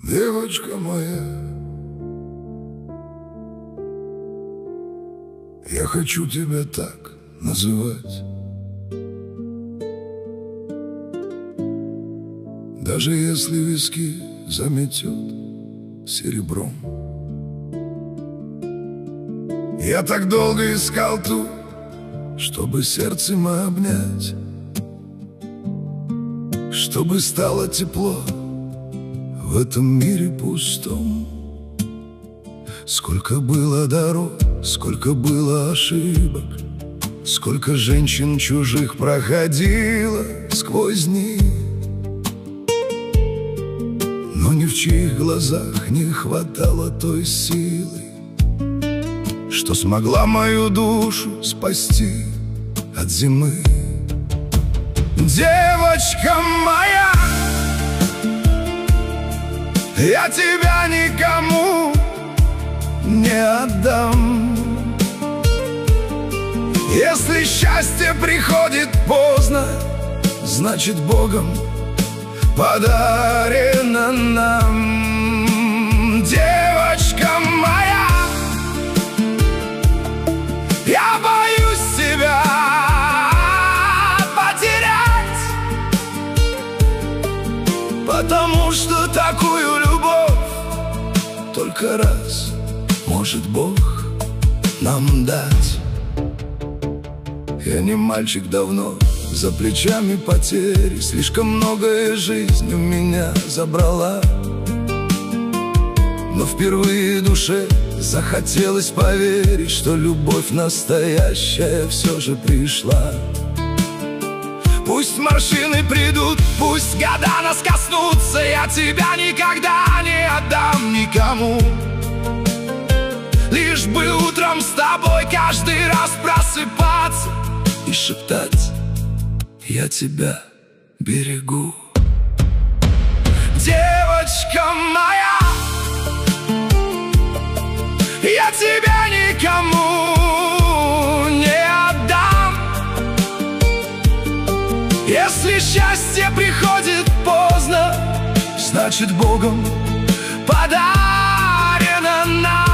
Девочка моя, я хочу тебя так называть. Даже если виски заметет серебром. Я так долго искал ту, чтобы сердцем обнять, чтобы стало тепло в этом мире пустом. Сколько было дорог, сколько было ошибок, сколько женщин чужих проходило сквозь них, но ни в чьих глазах не хватало той силы, что смогла мою душу спасти от зимы. Девочка моя, я тебя никому не отдам. Если счастье приходит поздно, значит Богом подарено нам. Девочка моя, я боюсь тебя потерять, потому что такую любовь только раз может Бог нам дать. Я не мальчик давно, за плечами потери, слишком многое жизнь у меня забрала, но впервые душе захотелось поверить, что любовь настоящая все же пришла. Пусть морщины придут, пусть года нас коснутся, я тебя никогда не отдам никому. Лишь бы утром с тобой каждый раз просыпаться и шептать: я тебя берегу. Девочка моя, я тебя никому не отдам. Если счастье приходит поздно, значит Богом подарено нам.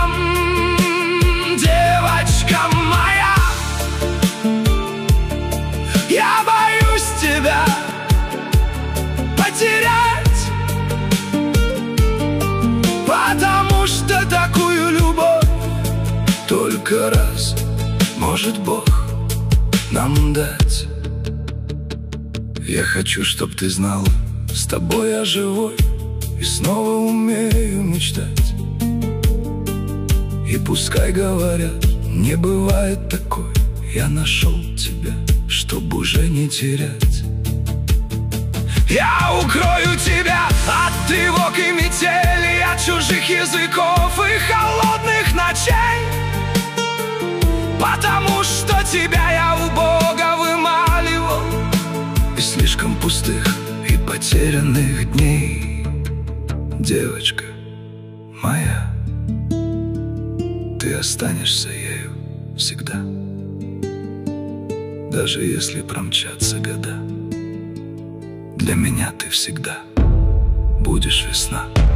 Девочка моя, я боюсь тебя потерять, потому что такую любовь только раз может Бог нам дать. Я хочу, чтоб ты знал, с тобой я живой и снова умею мечтать. И пускай говорят, не бывает такой, я нашел тебя, чтобы уже не терять. Я укрою тебя от тревог и метели, от чужих языков и холодных ночей, потому что тебя я у Бога вымаливал из слишком пустых и потерянных дней. Девочка моя, ты останешься ею всегда, даже если промчатся года. Для меня ты всегда будешь весна.